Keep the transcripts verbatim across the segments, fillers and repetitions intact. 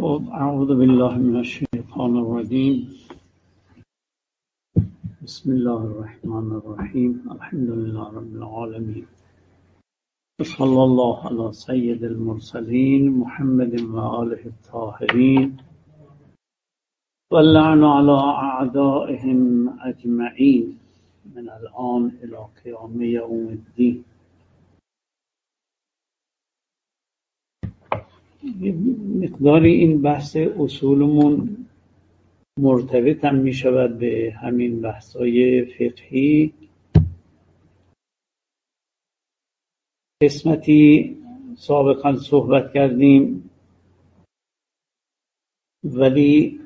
خب اعوذ بالله من الشیطان الرجیم. بسم الله الرحمن الرحیم. الحمد لله رب العالمین. صلی الله علی سید المرسلین محمد و آله الطاهرین و اللعن علی اعدائهم اجمعین من الان الی قیام یوم الدین. مقداری این بحث اصولمون مرتبط هم می شود به همین بحث‌های فقهی. قسمتی سابقا صحبت کردیم ولی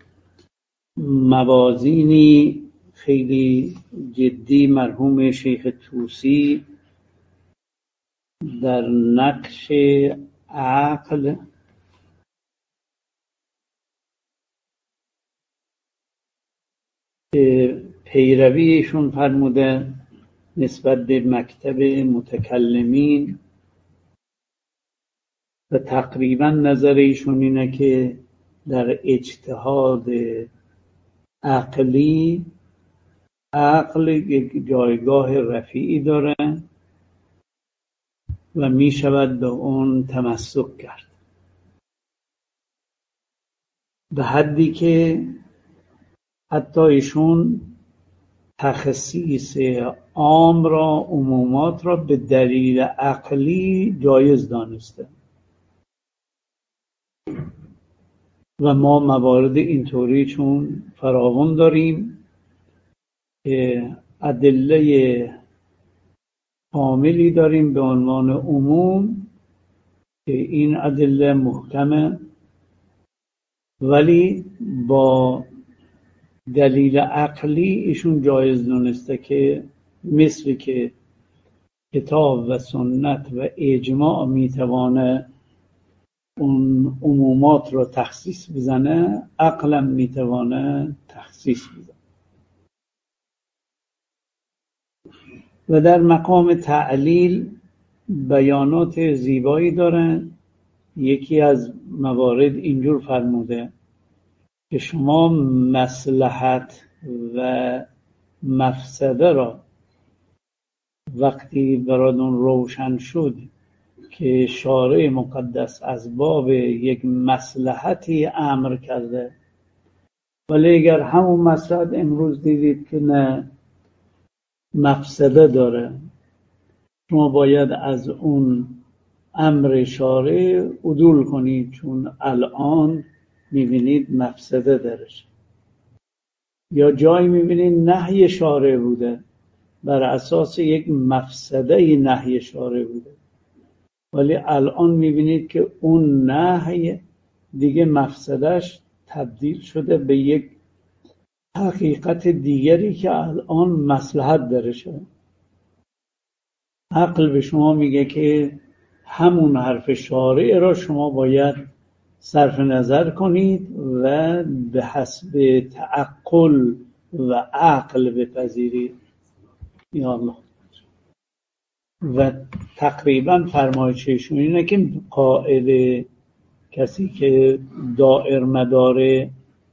موازینی خیلی جدی مرحوم شیخ طوسی در نقش عقل پیرویشون فرموده نسبت به مکتب متکلمین و تقریبا نظر ایشون اینه که در اجتهاد عقلی عقل یک جایگاه رفیعی داره و می شود به اون تمسک کرد، به حدی که حتی ایشون تخصیص عام را عمومات را به دلیل عقلی جایز دانسته و ما موارد اینطوری چون فراوان داریم که ادله کاملی داریم به عنوان عموم که این ادله محکمه، ولی با دلیل عقلی ایشون جایز دونسته که مثل که کتاب و سنت و اجماع میتوانه اون عمومات رو تخصیص بزنه، عقلم میتوانه تخصیص بزنه. و در مقام تعلیل بیانات زیبایی دارن. یکی از موارد اینجور فرموده که شما مصلحت و مفسده را وقتی براتون روشن شد که شارع مقدس از باب یک مصلحتی امر کرده، ولی اگر همون مصلحت امروز دیدید که نه مفسده داره، شما باید از اون امر شارع عدول کنید چون الان میبینید مفسده درش. یا جایی میبینید نهی شارع بوده، بر اساس یک مفسده نهی شارع بوده، ولی الان میبینید که اون نهی دیگه مفسدهش تبدیل شده به یک حقیقت دیگری که الان مصلحت درشه. عقل به شما میگه که همون حرف شارع را شما باید صرف نظر کنید و به حسب تعقل و عقل بپذیرید. یا الله. و تقریبا فرمایششون اینه که قاعده کسی که دائر مدار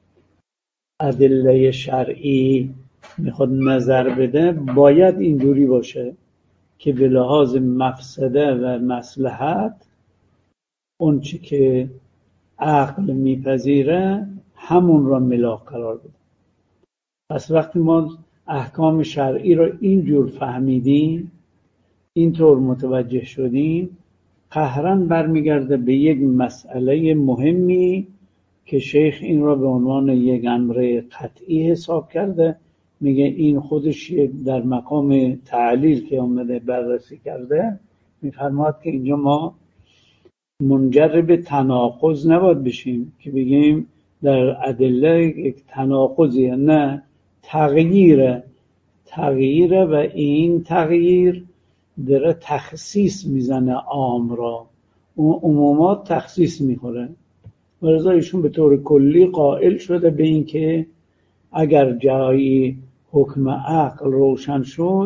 ادله شرعی میخواد نظر بده باید اینجوری باشه که به لحاظ مفسده و مصلحت اون چی که عقل میپذیره همون را ملاک قرار بده. پس وقتی ما احکام شرعی را اینجور فهمیدیم، اینطور متوجه شدیم، قهراً برمیگرده به یک مسئله مهمی که شیخ این را به عنوان یک امر قطعی حساب کرده. میگه این خودش در مقام تعلیل که اومده بررسی کرده، میفرماد که اینجا ما منجر به تناقض نباید بشیم که بگیم در ادله یک تناقضیه، نه، تغییره تغییره و این تغییر داره تخصیص میزنه عام را، اون عمومات تخصیص میخوره. ولذا ایشون به طور کلی قائل شده به این که اگر جایی حکم عقل روشن شد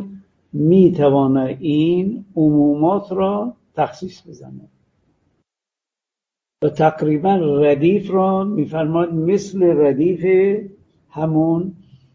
میتوانه این عمومات را تخصیص بزنه. و تقریبا ردیف را میفرماد مثل ردیف همون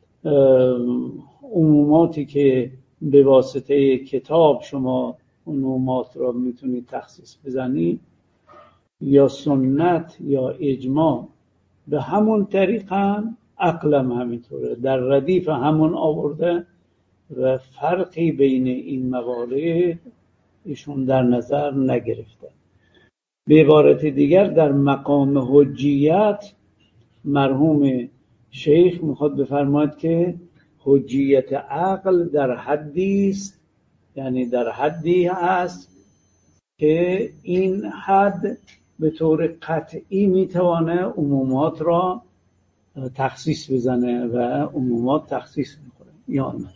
عموماتی که به واسطه کتاب شما عمومات را میتونید تخصیص بزنید یا سنت یا اجماع، به همون طریق هم عقلم همینطوره، در ردیف همون آورده و فرقی بین این موارد ایشون در نظر نگرفته. به عبارت دیگر در مقام حجیت مرحوم شیخ میخواد بفرماید که حجیت عقل در حدی است، یعنی در حدی هست که این حد به طور قطعی میتوانه عمومات را تخصیص بزنه و عمومات تخصیص میکنه یا نه.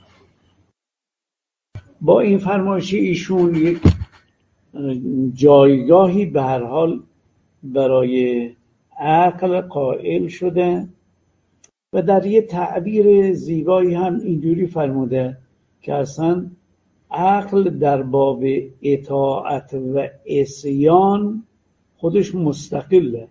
با این فرمایش ایشون یک جایگاهی به هر حال برای عقل قائل شده و در یه تعبیر زیبایی هم اینجوری فرموده که اصلا عقل در باب اطاعت و عصیان خودش مستقله.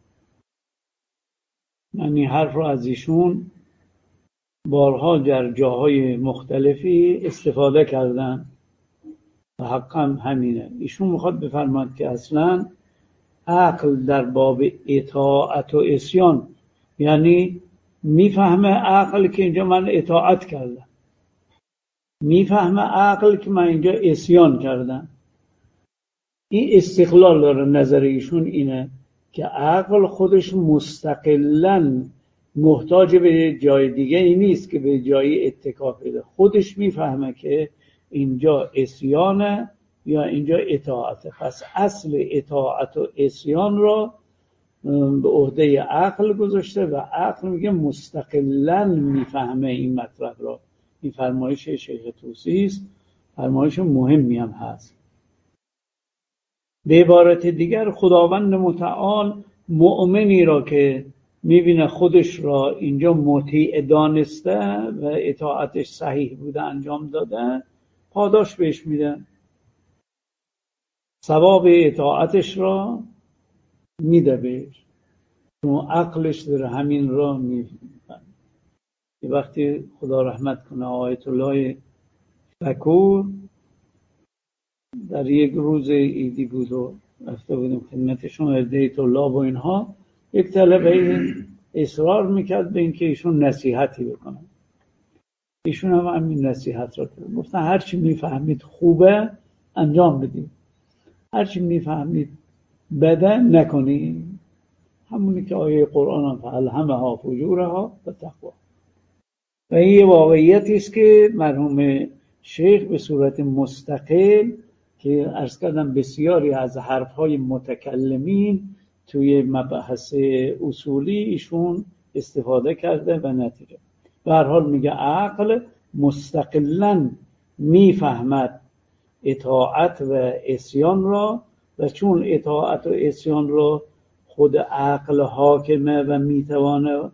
من این حرف رو از ایشون بارها در جاهای مختلفی استفاده کردم و حقا همینه. ایشون میخواد بفرماید که اصلا عقل در باب اطاعت و عصیان، یعنی میفهمه عقل که اینجا من اطاعت کردم، میفهمه عقل که من اینجا عصیان کردم. این استقلال داره. نظر ایشون اینه که عقل خودش مستقلاً محتاج به جای دیگه ای نیست که به جای اتکا بده، خودش میفهمه که اینجا عصیانه یا اینجا اطاعته. پس اصل اطاعت و عصیان را به عهده عقل گذاشته و عقل میگه مستقلاً میفهمه این مطلب را. این فرمایش شیخ طوسی است، فرمایش مهمی هم هست. به عبارت دیگر خداوند متعال مؤمنی را که میبینه خودش را اینجا مطیع دانسته و اطاعتش صحیح بوده انجام داده، پاداش بهش میده، ثواب اطاعتش را میده بهش، چون عقلش داره همین را میفهمه. یه وقتی خدا رحمت کنه آیت الله فکور در یک روز ایدی بود و رفته بودیم خدمتشون عده طلاب و اینها، یک طلبه اصرار میکرد به اینکه ایشون نصیحتی بکنن. ایشون هم همین نصیحت را کرد، گفتن هرچی میفهمید خوبه انجام بدید، هرچی میفهمید بده نکنید. همونی که آیه قرآن هم فالهمها فجورها و تقوا. و این یه واقعیتی است که مرحوم شیخ به صورت مستقل که عرض کردم بسیاری از حرفهای متکلمین توی مبحث اصولی ایشون استفاده کرده و نتیجه به هر حال میگه عقل مستقلاً میفهمد اطاعت و عصیان را، و چون اطاعت و عصیان را خود عقل حاکمه و میتوانه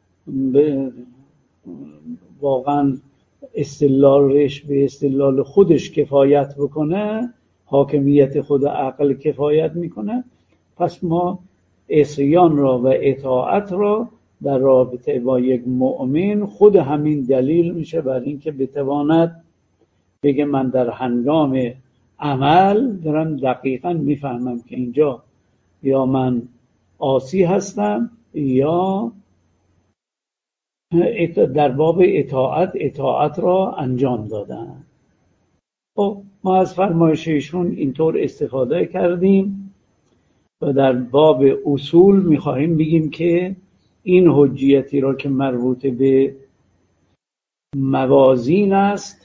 واقعا استدلالش به استدلال خودش کفایت بکنه، حاکمیت خود عقل کفایت میکنه، پس ما عصیان را و اطاعت را در رابطه با یک مؤمن خود همین دلیل میشه بر اینکه بتواند بگه من در هنگام عمل دارم دقیقاً میفهمم که اینجا یا من عاصی هستم یا در باب اطاعت اطاعت را انجام دادن. خب ما از فرمایششون اینطور استفاده کردیم و در باب اصول میخواهیم بگیم که این حجیتی را که مربوط به موازین است،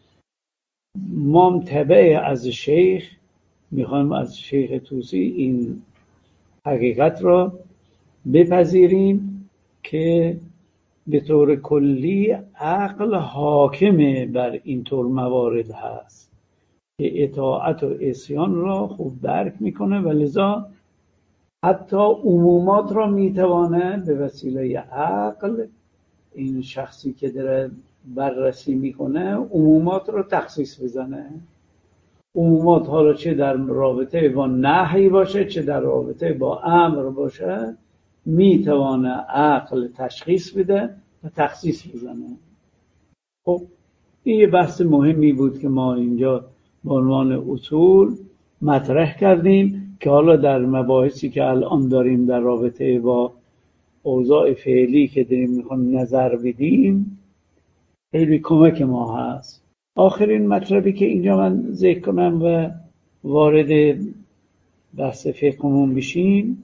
ما تبع از شیخ میخوایم از شیخ طوسی این حقیقت را بپذیریم که به طور کلی عقل حاکم بر این طور موارد هست که اطاعت و عصیان را خوب درک میکنه و لذا حتی عمومات را میتوانه به وسیله عقل، این شخصی که داره بررسی میکنه، عمومات را تخصیص بزنه. عمومات حالا چه در رابطه با نهی باشه چه در رابطه با امر باشه میتوانه عقل تشخیص بده و تخصیص بزنه. خب این یه بحث مهمی بود که ما اینجا به عنوان اصول مطرح کردیم که حالا در مباحثی که الان داریم در رابطه با اوضاع فعلی که داریم میخوایم نظر بدیم خیلی کمک ما هست. آخرین مطلبی که اینجا من ذکر کنم و وارد بحث فقهمون بشیم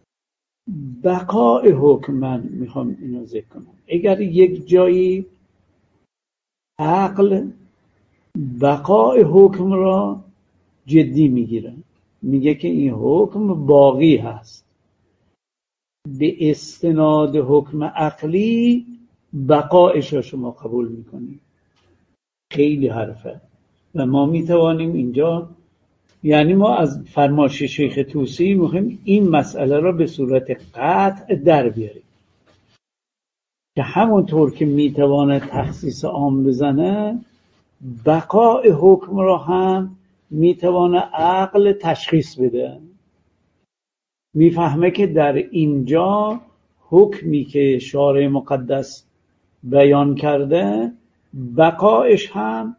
بقای حکم. من میخوام اینو ذکر کنم. اگر یک جایی عقل بقای حکم را جدی میگیره، میگه که این حکم باقی هست، به استناد حکم عقلی بقایش را شما قبول میکنید، خیلی حرفه و ما میتوانیم اینجا، یعنی ما از فرمایش شیخ طوسی میخوایم این مسئله را به صورت قطع در بیاریم که همونطور که میتوانه تخصیص عام بزنه بقای حکم را هم میتوانه عقل تشخیص بده. میفهمه که در اینجا حکمی که شارع مقدس بیان کرده بقایش هم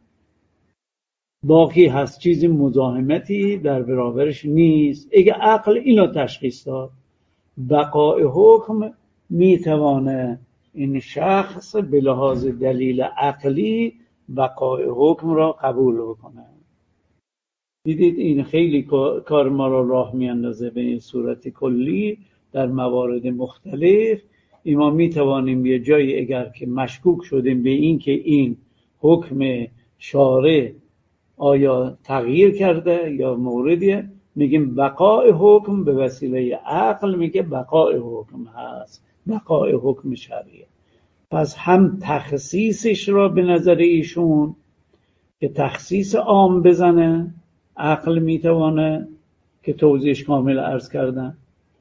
باقی هست، چیزی مزاحمتی در برابرش نیست. اگه عقل اینو تشخیص داد بقای حکم میتوانه این شخص به لحاظ دلیل عقلی بقای حکم را قبول بکنه. دیدید این خیلی کار ما را راه میاندازه به این صورت کلی در موارد مختلف. ما میتوانیم یه جایی اگر که مشکوک شدیم به این که این حکم شارع آیا تغییر کرده یا موردیه، میگیم بقای حکم به وسیله عقل میگه بقای حکم هست، بقای حکم شرعیه. پس هم تخصیصش را به نظر ایشون که تخصیص عام بزنه عقل میتوانه که توضیحش کامل عرض کردن،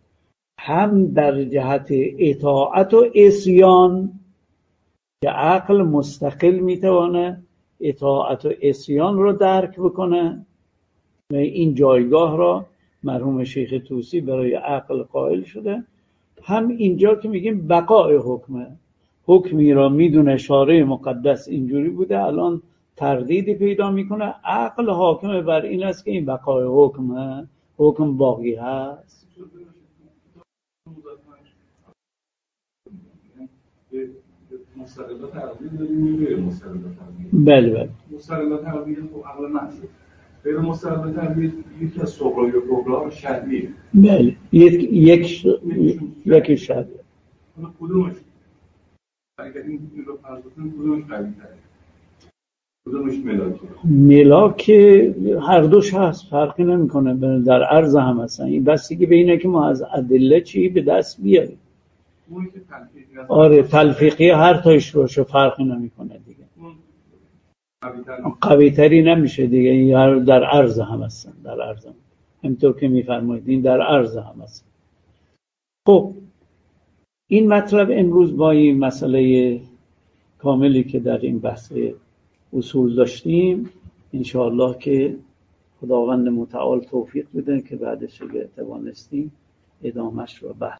هم در جهت اطاعت و عصیان که عقل مستقل میتوانه اطاعت و عصیان رو درک بکنه و این جایگاه را مرحوم شیخ طوسی برای عقل قائل شده. هم اینجا که میگیم بقای حکمه، حکمی را میدونه شارع مقدس اینجوری بوده، الان تردیدی پیدا میکنه، عقل حاکم بر این است که این بقای حکمه، حکم باقی هست. مستقلات عقلی داریم غیر مستقلات عقلی. بله بله. مستقلات عقلی خب عقل محض. غیر مستقلات عقلی یکی از صغرای و کبرا شرعیه. بله. یک یک یکی شرعیه. حالا کدومش؟ اگر این رو فرض کنیم کدومش قوی‌تره؟ کدومش ملاکه؟ ملاک هر دوش هست، فرقی نمیکنه، در عرض هم هستن. این بستگی به اینه که ما از ادله چی به دست بیاریم. آره تلفیقی هر تایش باشه فرقی نمیکنه دیگه، قوی تری نمیشه دیگه، در عرض هم هستن، در عرض هم همینطور که میفرمایید این در عرض هم هستن. خب این مطلب امروز با این مسئله کاملی که در این بحث اصول داشتیم انشاءالله که خداوند متعال توفیق بده که بعدش اگه توانستیم ادامهش رو بحث